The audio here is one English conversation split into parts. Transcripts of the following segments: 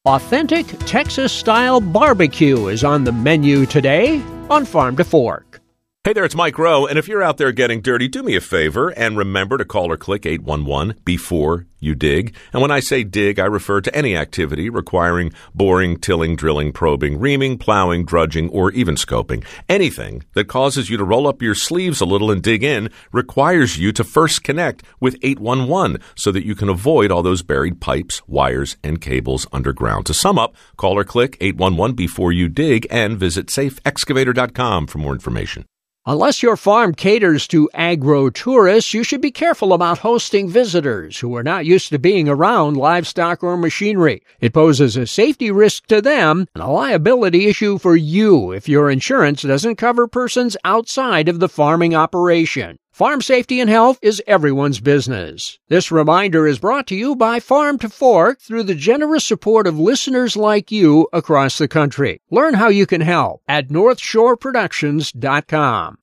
Authentic Texas-style barbecue is on the menu today on Farm to Fork. Hey there, it's Mike Rowe, and if you're out there getting dirty, do me a favor and remember to call or click 811 before you dig. And when I say dig, I refer to any activity requiring boring, tilling, drilling, probing, reaming, plowing, drudging, or even scoping. Anything that causes you to roll up your sleeves a little and dig in requires you to first connect with 811 so that you can avoid all those buried pipes, wires, and cables underground. To sum up, call or click 811 before you dig and visit safeexcavator.com for more information. Unless your farm caters to agro-tourists, you should be careful about hosting visitors who are not used to being around livestock or machinery. It poses a safety risk to them and a liability issue for you if your insurance doesn't cover persons outside of the farming operation. Farm safety and health is everyone's business. This reminder is brought to you by Farm to Fork through the generous support of listeners like you across the country. Learn how you can help at NorthshoreProductions.com.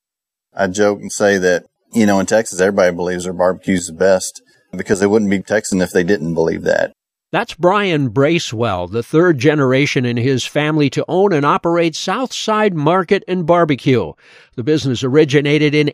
I joke and say that, in Texas, everybody believes their barbecue's the best because they wouldn't be Texan if they didn't believe that. That's Brian Bracewell, the third generation in his family to own and operate Southside Market and Barbecue. The business originated in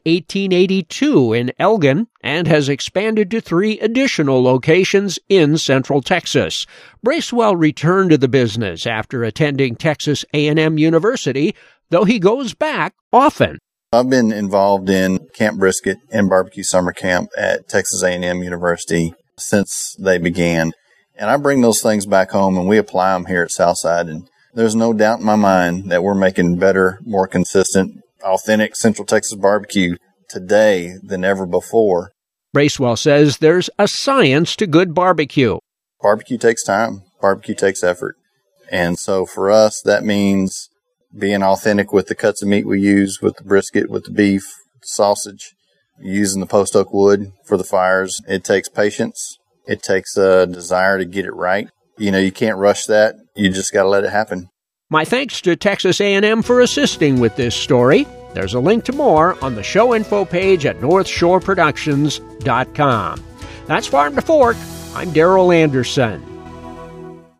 1882 in Elgin and has expanded to 3 additional locations in Central Texas. Bracewell returned to the business after attending Texas A&M University, though he goes back often. I've been involved in Camp Brisket and Barbecue Summer Camp at Texas A&M University since they began. And I bring those things back home and we apply them here at Southside. And there's no doubt in my mind that we're making better, more consistent, authentic Central Texas barbecue today than ever before. Bracewell says there's a science to good barbecue. Barbecue takes time. Barbecue takes effort. And so for us, that means being authentic with the cuts of meat we use, with the brisket, with the beef, sausage, using the post oak wood for the fires. It takes patience. It takes a desire to get it right. You can't rush that. You just got to let it happen. My thanks to Texas A&M for assisting with this story. There's a link to more on the show info page at NorthshoreProductions.com. That's Farm to Fork. I'm Darrell Anderson.